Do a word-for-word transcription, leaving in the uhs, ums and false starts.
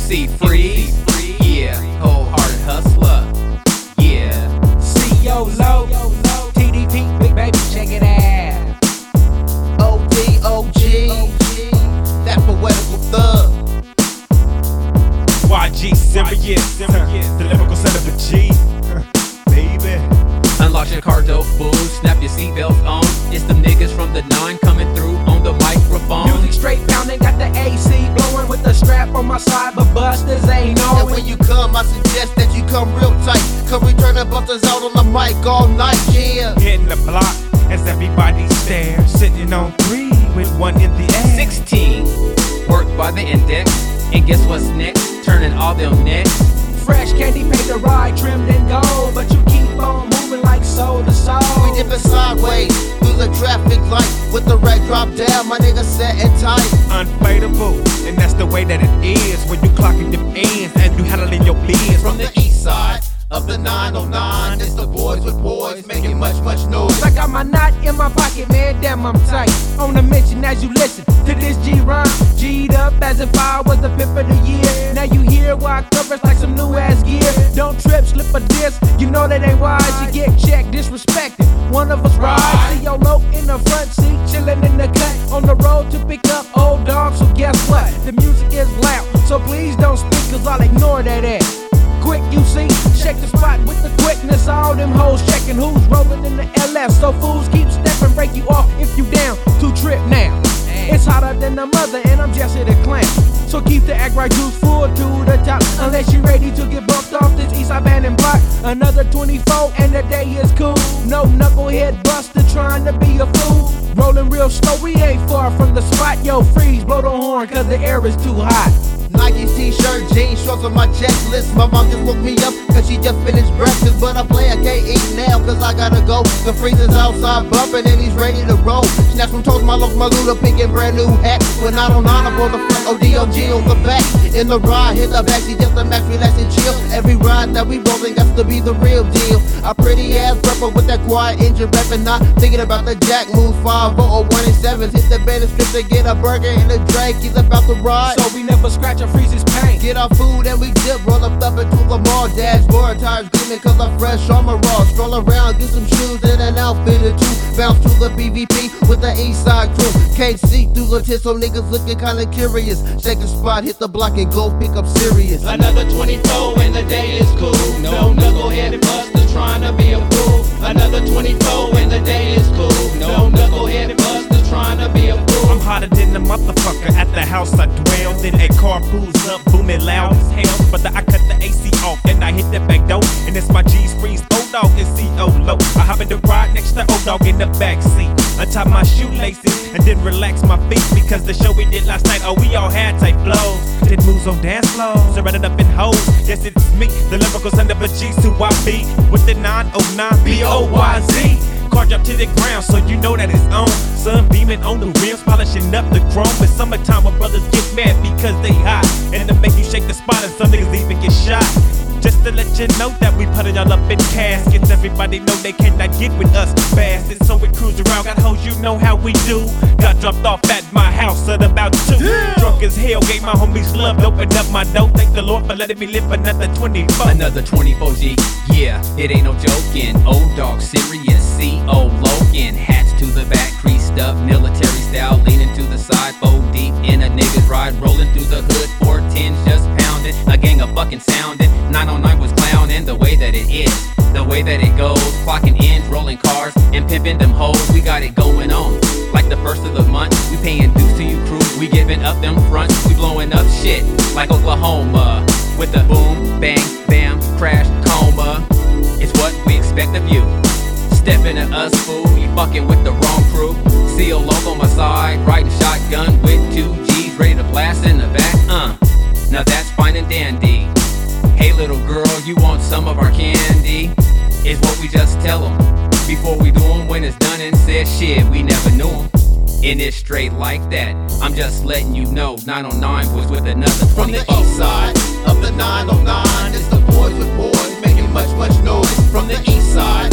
C Freeze, yeah, wholehearted hustler, yeah. C O Low, T D P, big baby, check it out. O D O G, that poetical thug. Y G serious, the lyrical son of a G, baby. Unlock your car door, fool, snap your seatbelts on. It's them niggas from the nine coming through on the microphone. Music straight pounding, got the A C blowing with the strap on my side, but busters ain't And on. when you come, I suggest that you come real tight. Come return the busters out on the mic all night, yeah. Hitting the block as everybody stares, sitting on three with one in the air. sixteen, worked by the index, and guess what's next? Turning all them necks. Fresh candy paint the ride, trimmed in gold, but you keep on moving like soul to soul. We dipping sideways through the traffic light with the red drop down, my nigga set and tight. Unfadable, and that's the way that it is when you clocking them ends and you handling your biz. From the east side of the nine oh nine, it's the boys with boys making much, much noise. I got my knot in my pocket, man, damn I'm tight. On the mention as you listen to this G-rhyme, G'd up as if I was the pimp of the year. Now you hear why I covers like some new ass gear. Don't trip, slip a disc, you know that ain't wise. You get checked, disrespected, one of us ride. See your low in the front seat, chillin' in the cut, on the road to pick up old dogs. So guess what? The music is loud, so please don't speak, cause I'll ignore that ass. Quick, you see, check the spot with the quickness. All them hoes checking who's rolling in the L S. So fools keep stepping, break you off if you down to trip now. It's hotter than the mother, and I'm just here to clown. So keep the act right juice full to the top, unless you're ready to get bumped off this east side abandoned block. Another twenty-four and the day is cool. No knucklehead buster trying to be a fool. Rolling real slow, we ain't far from the spot. Yo, freeze, blow the horn, cause the air is too hot. Nike's t-shirt, jeans, shorts on my checklist. My mom just woke me up cause she just finished breakfast. But I play, I can't eat now cause I gotta go. The freezer's outside bumping and he's ready to roll. Snatch from toast, my look, my Luda, pink and brand new hat. When I don't on up on the front, O D O G on the back. In the ride, hit the backseat just to max, relax and chill. Every ride that we rollin' got to be the real deal. A pretty ass rapper with that quiet engine rapping, not thinking about the jack moves. Five, oh, one and sevens. Hit the bed and strip to get a burger and a drink. He's about to ride, so we never scratch or freeze his pain. Get our food and we dip, roll up up into the mall. Dashboard tires gleaming cause I'm fresh on my raw. Stroll around, get some shoes and an outfit or two. Bounce to the B V P with the east side crew. Can't see through the tits, so niggas looking kinda curious. Shake the spot, hit the block and go pick up serious. Another twenty-four and the day is cool. No knucklehead buster trying to be a fool. Another twenty-four and the day is cool. No knucklehead buster trying to be a fool. I'm hotter than the motherfucker at the house I dwell. Then a car pulls up, booming loud as hell. But the, I cut the A C off and I hit the back door. And it's my G's Freeze, O-Dog and C O Low. I hop in the ride next to O-Dog in the back seat. Untie my shoelaces and then relax my feet. Because the show we did last night, oh, we all had tight flows. Did moves on dance floors, surrounded up in hoes. Yes, it's me, the lyrical son of a G's who I be. With the nine oh nine B O Y Z. Car drop to the ground, so you know that it's on. Sun beaming on the rims, polishing up the chrome. It's summertime when brothers get mad because they hot. And to make you shake the spot and some niggas even get shot. Just to let you know that we put it all up in caskets. Everybody know they cannot get with us bastards. So we cruise around, got hoes, you know how we do. Got dropped off at my house at about two. Yeah. Drunk as hell, gave my homies love, opened up my door. Thank the Lord for letting me live another twenty-four. Another twenty-four G, yeah, it ain't no joking. O-Dog serious, C O Logan. Hats to the back, creased up, military style, leaning to the side, four deep in a nigga's ride, rolling through the hood, four tens just pounding, a gang of fucking sounding. nine oh nine was clowning the way that it is, the way that it goes, clocking ends, rolling cars, and pimping them hoes. We got it going on, like the first of the month. We paying dues to you crew, we giving up them fronts. We blowing up shit, like Oklahoma, with the boom, bang, bam, crash, coma. It's what we expect of you. Stepping to us, fool, you fucking with the wrong crew. C O Low on my side, riding shotgun with two G's, ready to blast in the back, uh. Now that's fine and dandy. Hey little girl, you want some of our candy? Is what we just tell them before we do them. When it's done and said, shit, we never knew them. And it's straight like that, I'm just letting you know. nine oh nine was with another From the twenty-four. east side of the nine oh nine, it's the boys with boys making much, much noise. From the east side